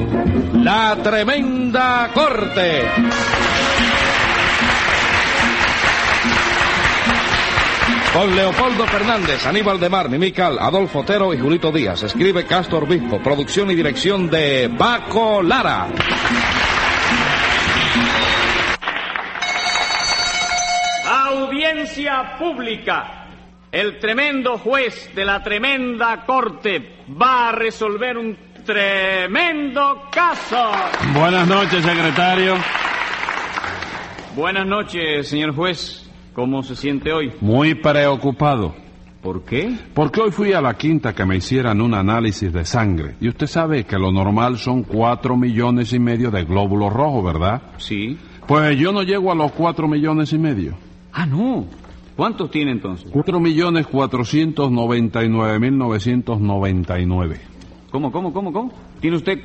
La Tremenda Corte. Con Leopoldo Fernández, Aníbal de Mar, Mimical, Adolfo Otero y Julito Díaz. Escribe Castro Obispo. Producción y dirección de Paco Lara. Audiencia pública. El tremendo juez de la tremenda corte va a resolver un tremendo caso. Buenas noches, secretario. Buenas noches, señor juez. ¿Cómo se siente hoy? Muy preocupado. ¿Por qué? Porque hoy fui a la quinta que me hicieran un análisis de sangre. Y usted sabe que lo normal son 4,5 millones de glóbulos rojos, ¿verdad? Sí. Pues yo no llego a los 4,5 millones. Ah, no. ¿Cuántos tiene entonces? 4,499,999. ¿Cómo? ¿Tiene usted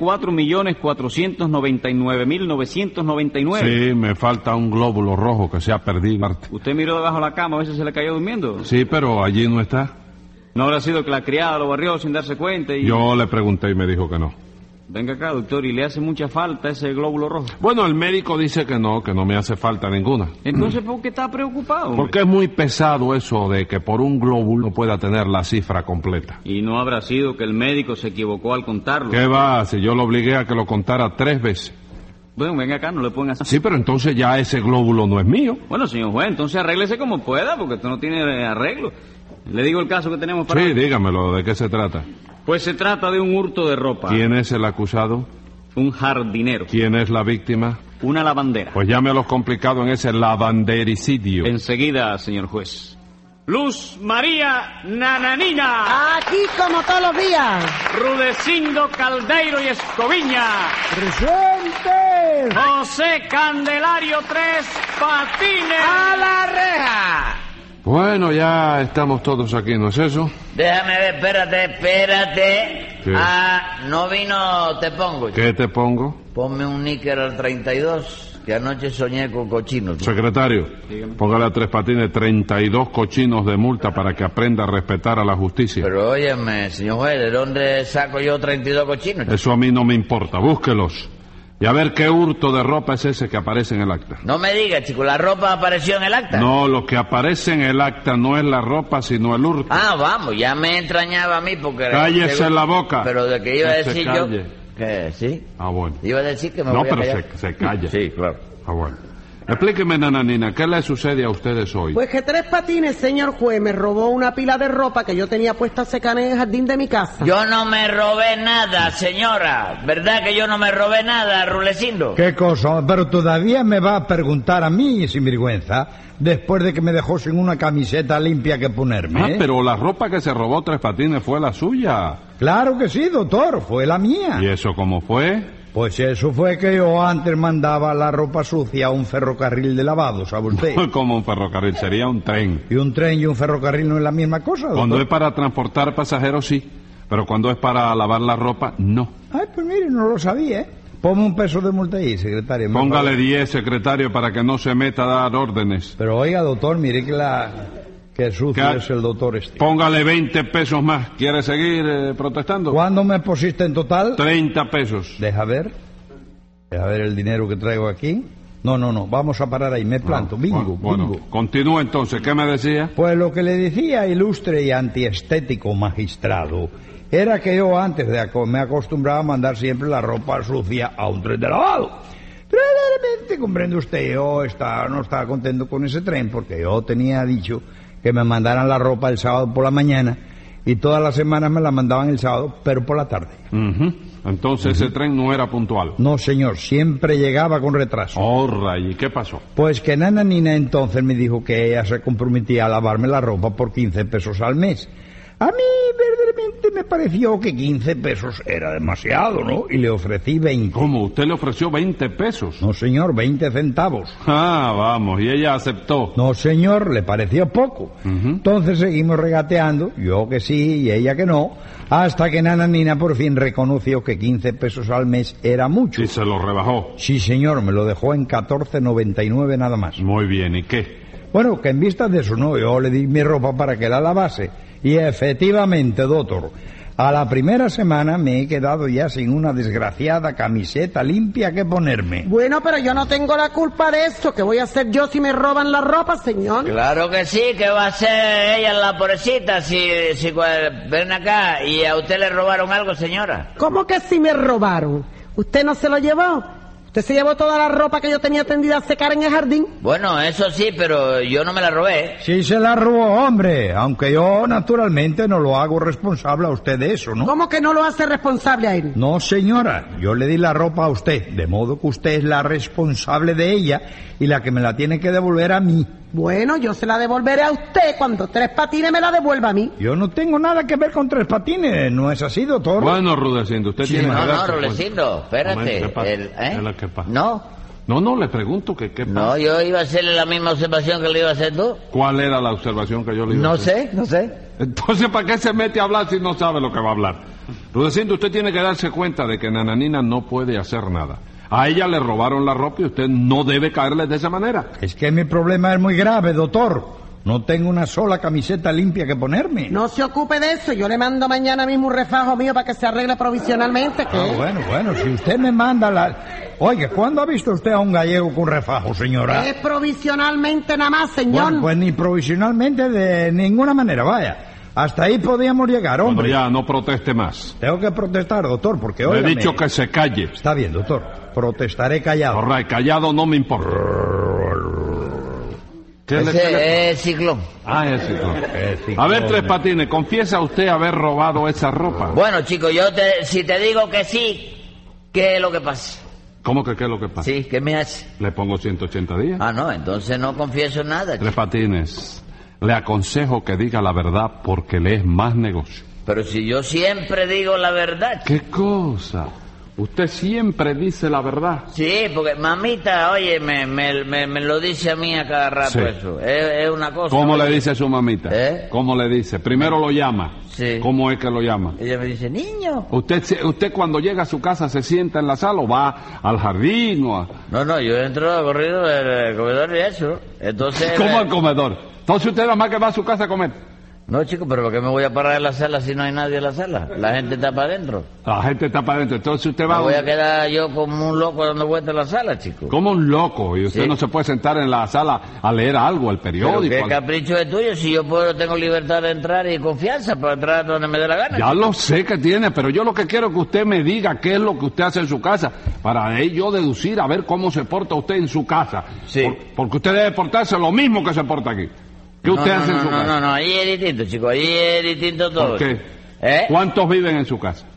4,499,999? Sí, me falta un glóbulo rojo que se ha perdido. ¿Usted miró debajo de la cama a ver si se le cayó durmiendo? Sí, pero allí no está. ¿No habrá sido que la criada lo barrió sin darse cuenta y...? Yo le pregunté y me dijo que no. Venga acá, doctor, ¿y le hace mucha falta ese glóbulo rojo? Bueno, el médico dice que no me hace falta ninguna. Entonces, ¿por qué está preocupado, hombre? Porque es muy pesado eso de que por un glóbulo pueda tener la cifra completa. ¿Y no habrá sido que el médico se equivocó al contarlo? ¿Qué va? Si yo lo obligué a que lo contara 3 veces. Bueno, venga acá, no le pueden hacer... Sí, pero entonces ya ese glóbulo no es mío. Bueno, señor juez, entonces arréglese como pueda, porque esto no tiene arreglo. Le digo el caso que tenemos para... Sí, dígamelo, ¿de qué se trata? Pues se trata de un hurto de ropa. ¿Quién es el acusado? Un jardinero. ¿Quién es la víctima? Una lavandera. Pues llame a los complicados en ese lavandericidio. Enseguida, señor juez. Luz María Nananina. Aquí como todos los días. Rudecindo Caldeiro y Escoviña. ¡Presente! José Candelario Tres Patines. ¡A la reja! Bueno, ya estamos todos aquí, ¿no es eso? Déjame ver, espérate. ¿Qué? Ah, no vino, te pongo. ¿Qué te pongo? Ponme un níquel al 32, que anoche soñé con cochinos. Secretario, póngale a Tres Patines 32 cochinos de multa para que aprenda a respetar a la justicia. Pero óyeme, señor juez, ¿de dónde saco yo 32 cochinos? Eso a mí no me importa, búsquelos. Y a ver qué hurto de ropa es ese que aparece en el acta. No me digas, chico, ¿la ropa apareció en el acta? No, lo que aparece en el acta no es la ropa, sino el hurto. Ah, vamos, ya me extrañaba a mí porque... Cállese la boca. Pero de que iba a Que se decir yo... calle. ¿Qué? ¿Sí? Ah, bueno. Iba a decir que me No, voy a pero callar. se calle. Sí, claro. Ah, bueno. Explíqueme, nananina, ¿qué le sucede a ustedes hoy? Pues que Tres Patines, señor juez, me robó una pila de ropa que yo tenía puesta a secar en el jardín de mi casa. Yo no me robé nada, señora. ¿Verdad que yo no me robé nada, Rulecindo? ¿Qué cosa? Pero todavía me va a preguntar a mí, sin vergüenza, después de que me dejó sin una camiseta limpia que ponerme. Ah, pero la ropa que se robó Tres Patines fue la suya. Claro que sí, doctor, fue la mía. ¿Y eso cómo fue? Pues eso fue que yo antes mandaba la ropa sucia a un ferrocarril de lavado, ¿sabe usted? Como un ferrocarril, sería un tren. Y un tren y un ferrocarril no es la misma cosa, doctor. Cuando es para transportar pasajeros, sí. Pero cuando es para lavar la ropa, no. Ay, pues mire, no lo sabía, ¿eh? Ponme un peso de multa ahí, secretario. Póngale 10, secretario, para que no se meta a dar órdenes. Pero oiga, doctor, mire que sucio es el doctor este. Póngale 20 pesos más. ¿Quiere seguir protestando? ¿Cuándo me pusiste en total? 30 pesos. Deja ver el dinero que traigo aquí. No, vamos a parar ahí, me planto, bingo. Continúa entonces, ¿qué me decía? Pues lo que le decía, ilustre y antiestético magistrado, era que yo antes me acostumbraba a mandar siempre la ropa sucia a un tren de lavado. Pero de repente, comprende usted, yo no estaba contento con ese tren porque yo tenía dicho que me mandaran la ropa el sábado por la mañana y todas las semanas me la mandaban el sábado, pero por la tarde. Entonces ese tren no era puntual. No, señor, siempre llegaba con retraso. ¿Y qué pasó? Pues que Nananina entonces me dijo que ella se comprometía a lavarme la ropa por 15 pesos al mes. A mí verdaderamente me pareció que 15 pesos era demasiado, ¿no? Y le ofrecí 20. ¿Cómo? ¿Usted le ofreció 20 pesos? No, señor, 20 centavos. Ah, vamos, y ella aceptó. No, señor, le pareció poco. Entonces seguimos regateando, yo que sí y ella que no, hasta que Nananina por fin reconoció que 15 pesos al mes era mucho. ¿Y se lo rebajó? Sí, señor, me lo dejó en 14,99 nada más. Muy bien, ¿y qué? Bueno, que en vista de eso, no, yo le di mi ropa para que la lavase. Y efectivamente, doctor, A la primera semana me he quedado ya sin una desgraciada camiseta limpia que ponerme. Bueno, pero yo no tengo la culpa de eso. ¿Qué voy a hacer yo si me roban la ropa, señor? Claro que sí, que va a ser ella la pobrecita si ven acá y a usted le robaron algo, señora. ¿Cómo que si me robaron? ¿Usted no se lo llevó? ¿Usted se llevó toda la ropa que yo tenía tendida a secar en el jardín? Bueno, eso sí, pero yo no me la robé. Sí se la robó, hombre, aunque yo naturalmente no lo hago responsable a usted de eso, ¿no? ¿Cómo que no lo hace responsable a él? No, señora, yo le di la ropa a usted, de modo que usted es la responsable de ella y la que me la tiene que devolver a mí. Bueno, yo se la devolveré a usted cuando Tres Patines me la devuelva a mí. Yo no tengo nada que ver con Tres Patines, ¿no es así, doctor? Bueno, Rudecindo, usted tiene que No, darse Rulecindo, espérate. ¿Qué pasa? ¿Qué pasa? No, No, le pregunto que qué pasa. no, yo iba a hacerle la misma observación que le iba a hacer tú. ¿Cuál era la observación que yo le iba a hacer? No sé. Entonces, ¿para qué se mete a hablar si no sabe lo que va a hablar? Rudecindo, usted tiene que darse cuenta de que Nananina no puede hacer nada. A ella le robaron la ropa y usted no debe caerle de esa manera. Es que mi problema es muy grave, doctor. No tengo una sola camiseta limpia que ponerme. No se ocupe de eso, yo le mando mañana mismo un refajo mío para que se arregle provisionalmente. Bueno, si usted me manda la... Oiga, ¿cuándo ha visto usted a un gallego con refajo, señora? Es provisionalmente nada más, señor. Bueno, pues ni provisionalmente de ninguna manera, vaya. Hasta ahí podíamos llegar, hombre. Bueno, ya, no proteste más. Tengo que protestar, doctor, porque Le óigame. he dicho que se calle. Está bien, doctor. Protestaré callado. Correcto, callado no me importa. Ese es Ciclón. Ah, es Ciclón. A ver, Tres Patines, ¿confiesa usted haber robado esa ropa? Bueno, chico, si te digo que sí, ¿qué es lo que pasa? ¿Cómo que qué es lo que pasa? Sí, ¿qué me hace? Le pongo 180 días. Ah, no, entonces no confieso nada, Tres chico. Patines, le aconsejo que diga la verdad porque le es más negocio. Pero si yo siempre digo la verdad, chico. ¿Qué cosa? Usted siempre dice la verdad. Sí, porque mamita, oye, me lo dice a mí a cada rato Sí. eso. Es una cosa. ¿Cómo oye. le dice a su mamita? ¿Cómo le dice? Primero lo llama. Sí. ¿Cómo es que lo llama? Ella me dice, niño. ¿Usted cuando llega a su casa se sienta en la sala o va al jardín o a... No, yo entro a corrido del comedor y eso. Entonces... ¿Cómo al comedor? Entonces usted nada más que va a su casa a comer. No, chico, pero ¿por qué me voy a parar en la sala si no hay nadie en la sala? La gente está para adentro. La gente está para adentro. Entonces usted va... Me voy a quedar yo como un loco dando vueltas en la sala, chico. Como un loco. Y usted Sí. no se puede sentar en la sala a leer algo, el Pero periódico. qué capricho es tuyo si yo tengo libertad de entrar y confianza para entrar donde me dé la gana. Ya lo sé que tiene, pero yo lo que quiero es que usted me diga qué es lo que usted hace en su casa, para ahí yo deducir a ver cómo se porta usted en su casa. Sí. Porque usted debe portarse lo mismo que se porta aquí. ¿Qué usted hace en su casa? No, ahí es distinto, chico, ahí es distinto todo. ¿Por qué? ¿Eh? ¿Cuántos viven en su casa?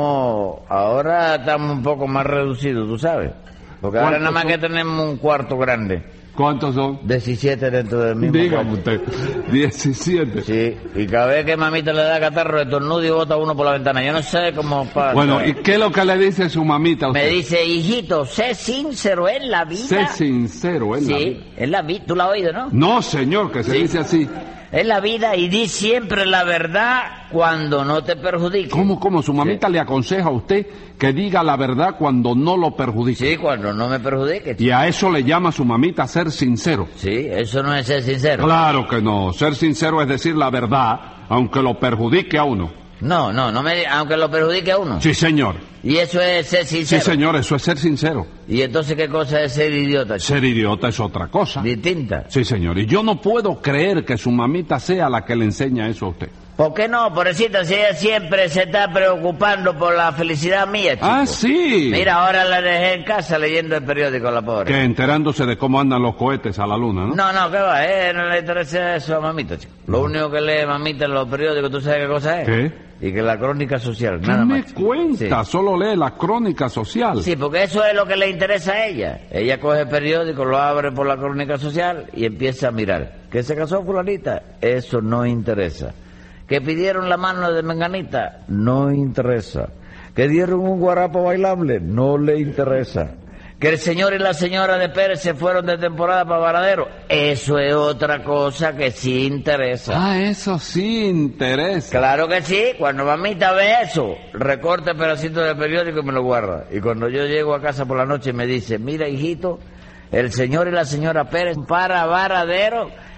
Ahora estamos un poco más reducidos, tú sabes. Porque ahora ¿Cuántos nada más son? que tenemos un cuarto grande. ¿Cuántos son? 17 dentro del mismo Dígame cuarto. usted. 17. Sí, y cada vez que mamita le da catarro, estornuda y bota uno por la ventana. Yo no sé cómo pasa. Bueno, ¿y qué es lo que le dice su mamita a usted? Me dice, hijito, sé sincero en la vida. Sé sincero, ¿eh? Sí, en la vida. ¿Tú la has oído, no? No, señor, que se Sí. dice así. En la vida y di siempre la verdad cuando no te perjudique. ¿Cómo? Su mamita le aconseja a usted que diga la verdad cuando no lo perjudique. Sí, cuando no me perjudique. Y a eso le llama su mamita ser sincero. Sí, eso no es ser sincero. Claro que no. Ser sincero es decir la verdad, aunque lo perjudique a uno. No aunque lo perjudique a uno. Sí, señor. Y eso es ser Sí, sincero. señor, eso es ser sincero. Y entonces, ¿qué cosa es ser idiota? chico? Ser idiota es otra cosa. Distinta. Sí, señor. Y yo no puedo creer que su mamita sea la que le enseña eso a usted. ¿Por qué no, pobrecita, si ella siempre se está preocupando por la felicidad mía, chico? Ah, sí. Mira, ahora la dejé en casa leyendo el periódico, la pobre. Que enterándose de cómo andan los cohetes a la luna, ¿no? No, ¿qué va? No le interesa eso a mamita, chico. Lo único que lee mamita en los periódicos, ¿tú sabes qué cosa es? ¿Qué? Y que la crónica social, ¿Qué nada me más. chico. cuenta? Solo lee la crónica social. Sí, porque eso es lo que le interesa a ella. Ella coge el periódico, lo abre por la crónica social y empieza a mirar. ¿Que se casó fulanita? Eso no interesa. ¿Que pidieron la mano de menganita? No interesa. ¿Que dieron un guarapo bailable? No le interesa. ¿Que el señor y la señora de Pérez se fueron de temporada para Varadero? Eso es otra cosa que sí interesa. Ah, eso sí interesa. Claro que sí, cuando mamita ve eso, recorta el pedacito del periódico y me lo guarda. Y cuando yo llego a casa por la noche me dice, mira hijito, el señor y la señora Pérez para Varadero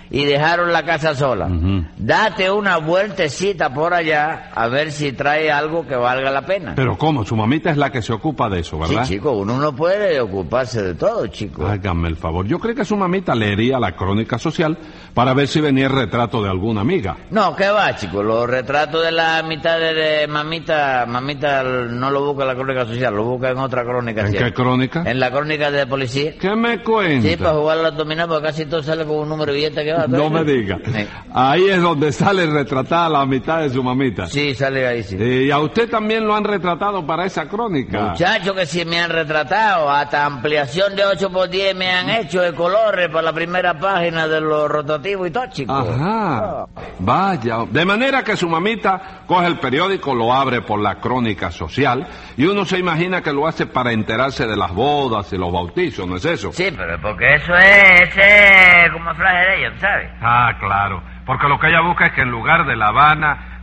y dejaron la casa sola. Date una vueltecita por allá a ver si trae algo que valga la pena. Pero ¿cómo? Su mamita es la que se ocupa de eso, ¿verdad? Sí, chico, uno no puede ocuparse de todo, chico. Hágame el favor. Yo creo que su mamita leería la crónica social para ver si venía el retrato de alguna amiga. No, ¿qué va, chico? Los retratos de la mitad de mamita no lo busca en la crónica social, lo busca en otra crónica. ¿En ¿cierto? qué crónica? En la crónica de policía. ¿Qué me cuenta? Sí, para jugar a la dominó, porque casi todo sale con un número de billete que va. No me diga. Sí. Ahí es donde sale retratada la mitad de su mamita. Sí, sale ahí, sí. Y a usted también lo han retratado para esa crónica. Muchachos que sí me han retratado, hasta ampliación de 8x10 me han hecho de colores para la primera página de los rotativos y todo, chicos. Ajá, vaya. De manera que su mamita coge el periódico, lo abre por la crónica social y uno se imagina que lo hace para enterarse de las bodas y los bautizos, ¿no es eso? Sí, pero porque eso es como flash de ella, ¿sabes? Ah, claro. Porque lo que ella busca es que en lugar de La Habana,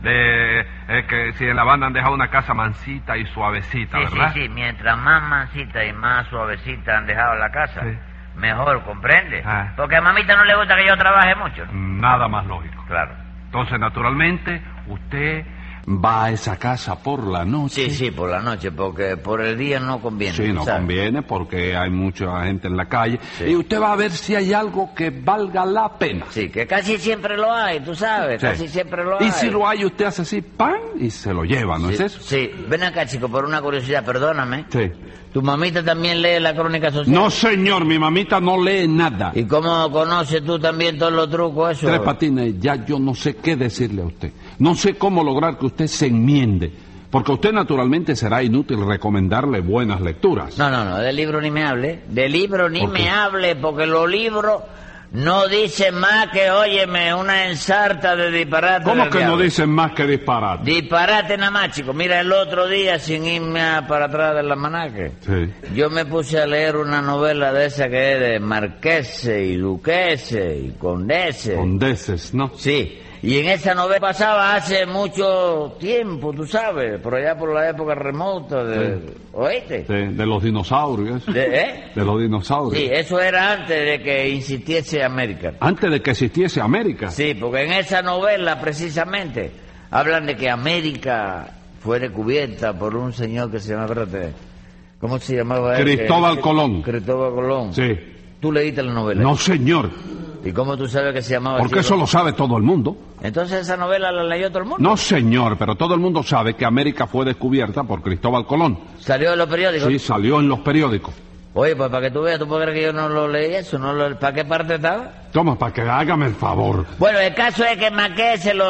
que si en La Habana han dejado una casa mansita y suavecita, Sí, ¿verdad? sí, mientras más mansita y más suavecita han dejado la casa, Sí. mejor, ¿comprende? Ah. Porque a mamita no le gusta que yo trabaje mucho. Nada más lógico. Claro. Entonces, naturalmente, usted va a esa casa por la noche. Sí, sí, por la noche, porque por el día no conviene. Sí, no ¿sabes? conviene porque hay mucha gente en la calle. Sí. Y usted va a ver si hay algo que valga la pena. Sí, que casi siempre lo hay, tú sabes, Sí. casi siempre lo hay. Y si lo hay, usted hace así, ¡pam! Y se lo lleva, ¿no Sí, es eso? Sí, ven acá, chico, por una curiosidad, perdóname. Sí. ¿Tu mamita también lee la crónica social? No, señor, mi mamita no lee nada. ¿Y cómo conoces tú también todos los trucos esos? Tres Patines, ya yo no sé qué decirle a usted. No sé cómo lograr que usted se enmiende. Porque a usted naturalmente será inútil recomendarle buenas lecturas. No, de libro ni me hable. De libro ni ¿Por qué? me hable, porque los libros no dicen más que, óyeme, una ensarta de disparate. ¿Cómo del que no diablo. dicen más que disparate? Disparate nada más, chico. Mira, el otro día, sin irme para atrás del almanaque, Sí. yo me puse a leer una novela de esa que es de marqueses y duqueses y condeses. Condeses, ¿no? Sí, y en esa novela pasaba hace mucho tiempo, tú sabes, por allá por la época remota de... ¿Oíste? De los dinosaurios. ¿Eh? De los dinosaurios. Sí, eso era antes de que insistiese América. Antes de que existiese América. Sí, porque en esa novela precisamente hablan de que América fue descubierta por un señor que se llama, espérate, ¿cómo se llamaba él? Cristóbal Colón. Cristóbal Colón. Sí. ¿Tú leíste la novela? No, señor. ¿Y cómo tú sabes que se llamaba Porque así? eso lo sabe todo el mundo. Entonces esa novela la leyó todo el mundo. No, señor, pero todo el mundo sabe que América fue descubierta por Cristóbal Colón. ¿Salió en los periódicos? Sí, salió en los periódicos. Oye, pues para que tú veas, ¿tú puedes creer que yo no lo leí eso? ¿Para qué parte estaba? Toma, para que hágame el favor. Bueno, el caso es que Marqués se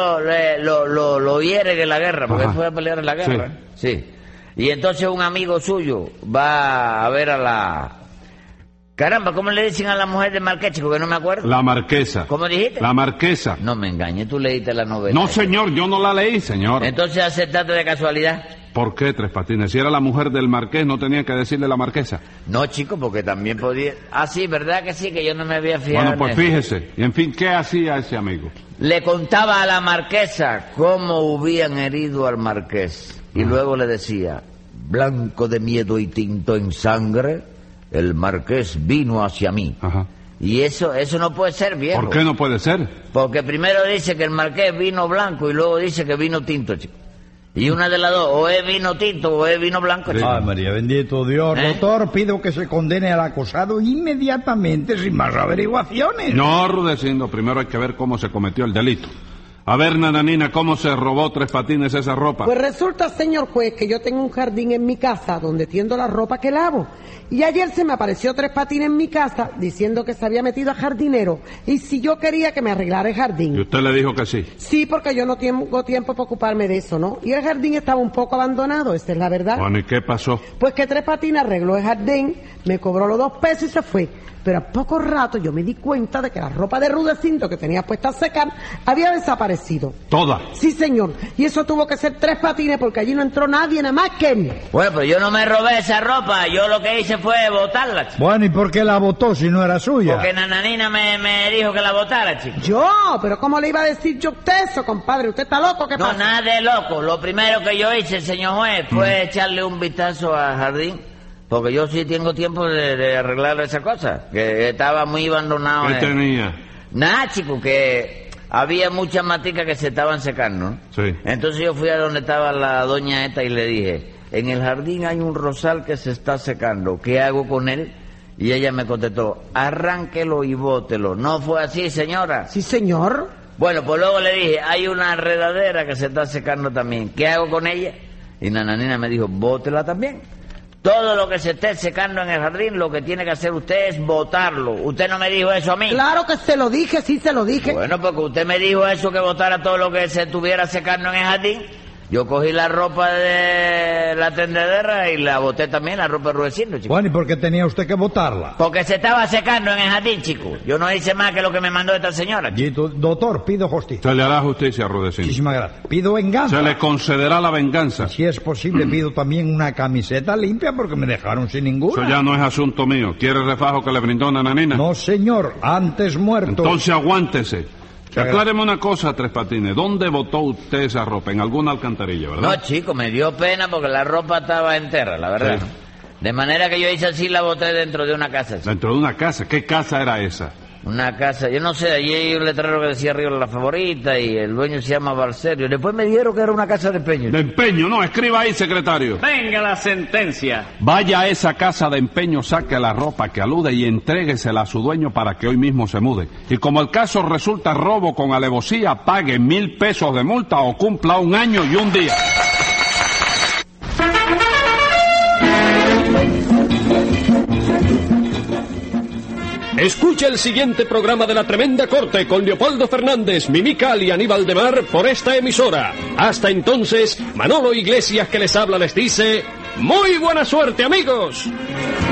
lo hieren en la guerra, porque Ajá. él fue a pelear en la guerra. Sí. Y entonces un amigo suyo va a ver a la... Caramba, ¿cómo le dicen a la mujer de Marqués, chico? Que no me acuerdo. La marquesa. ¿Cómo dijiste? La marquesa. No me engañes, tú leíste la novela. No, señor, yo no la leí, señor. Entonces aceptaste de casualidad. ¿Por qué, Tres Patines? Si era la mujer del marqués, ¿no tenía que decirle la marquesa? No, chico, porque también podía... Ah, sí, ¿verdad que sí? Que yo no me había fijado. Bueno, pues en eso. fíjese. Y en fin, ¿qué hacía ese amigo? Le contaba a la marquesa cómo hubieran herido al marqués. Y luego le decía, blanco de miedo y tinto en sangre, el marqués vino hacia mí. Ajá. Y eso no puede ser, viejo. ¿Por qué no puede ser? Porque primero dice que el marqués vino blanco y luego dice que vino tinto, chico. Y una de las dos, o es vino tinto o es vino blanco, chico. Ay, María, bendito Dios. ¿Eh? Doctor, pido que se condene al acusado inmediatamente, sin más averiguaciones. No, Rudecindo, primero hay que ver cómo se cometió el delito. A ver, Nananina, ¿cómo se robó Tres Patines esa ropa? Pues resulta, señor juez, que yo tengo un jardín en mi casa donde tiendo la ropa que lavo. Y ayer se me apareció Tres Patines en mi casa diciendo que se había metido a jardinero y si yo quería que me arreglara el Y jardín. usted le dijo que sí. Sí, porque yo no tengo tiempo para ocuparme de eso, ¿no? Y el jardín estaba un poco abandonado, esa es la verdad. Bueno, ¿y qué pasó? Pues que Tres Patines arregló el jardín, me cobró los 2 pesos y se fue. Pero a poco rato yo me di cuenta de que la ropa de Rudecindo que tenía puesta a secar había desaparecido. Toda. Sí, señor. Y eso tuvo que ser Tres Patines porque allí no entró nadie nada más que él. Bueno, pues yo no me robé esa ropa, yo lo que hice fue botarla, chico. Bueno, ¿y por qué la votó si no era suya? Porque Nananina me dijo que la botara, chico. Yo, pero ¿cómo le iba a decir yo a usted eso, compadre? ¿Usted está loco? ¿Qué No, pasa? nada de loco. Lo primero que yo hice, señor juez, fue echarle un vistazo al jardín. Porque yo sí tengo tiempo de arreglar esa cosa. Que estaba muy abandonado. ¿Qué tenía? Nada, chico, que había muchas maticas que se estaban secando, ¿no? Sí. Entonces yo fui a donde estaba la doña esta y le dije, en el jardín hay un rosal que se está secando, ¿qué hago con él? Y ella me contestó, arránquelo y bótelo. ¿No fue así, señora? Sí, señor. Bueno, pues luego le dije, hay una enredadera que se está secando también, ¿qué hago con ella? Y Nananina me dijo, bótela también. Todo lo que se esté secando en el jardín, lo que tiene que hacer usted es botarlo. ¿Usted no me dijo eso a mí? Claro que se lo dije, sí se lo dije. Bueno, porque usted me dijo eso, que botara todo lo que se estuviera secando en el jardín. Yo cogí la ropa de la tendedera y la boté también, la ropa de Rudecindo, chico. Bueno, ¿y por qué tenía usted que botarla? Porque se estaba secando en el jardín, chico. Yo no hice más que lo que me mandó esta señora, chico. Doctor, pido justicia. Se le hará justicia, Rudecindo. Muchísimas gracias. Pido venganza. Se le concederá la venganza. Si es posible, pido también una camiseta limpia porque me dejaron sin ninguna. Eso ya no es asunto mío. ¿Quiere el refajo que le brindó Nananina? No, señor, antes muerto. Entonces aguántese. Acláreme una cosa, Tres Patines. ¿Dónde botó usted esa ropa? En alguna alcantarilla, ¿verdad? No, chico, me dio pena porque la ropa estaba entera, la verdad. Sí. De manera que yo hice así, la boté dentro de una casa, chico. Dentro de una casa. ¿Qué casa era esa? Una casa, yo no sé, allí hay un letrero que decía arriba La Favorita y el dueño se llama Barcerio. Después me dijeron que era una casa de empeño. De empeño, no. Escriba ahí, secretario. Venga la sentencia. Vaya a esa casa de empeño, saque la ropa que alude y entréguesela a su dueño para que hoy mismo se mude. Y como el caso resulta robo con alevosía, pague 1,000 pesos de multa o cumpla 1 año y 1 día. Escucha el siguiente programa de La Tremenda Corte con Leopoldo Fernández, Mimical y Aníbal de Mar por esta emisora. Hasta entonces, Manolo Iglesias que les habla les dice, ¡muy buena suerte, amigos!